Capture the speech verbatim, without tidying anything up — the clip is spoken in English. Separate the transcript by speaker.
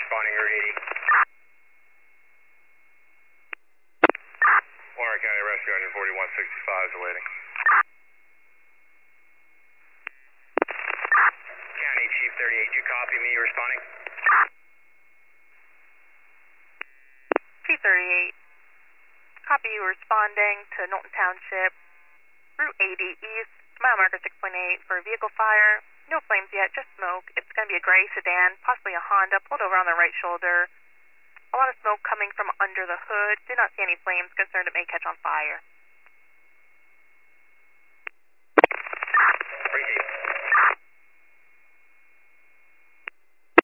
Speaker 1: responding Route eighty. Warren County Rescue Engine forty-one sixty-five is awaiting. County Chief thirty-eight, you copy me responding?
Speaker 2: Chief thirty-eight, copy you responding to Knowlton Township, Route eighty East, mile marker six point eight for a vehicle fire. No flames yet, just smoke. It's going to be a gray sedan, possibly a Honda, pulled over on the right shoulder. A lot of smoke coming from under the hood. Do not see any flames, concerned it may catch on fire.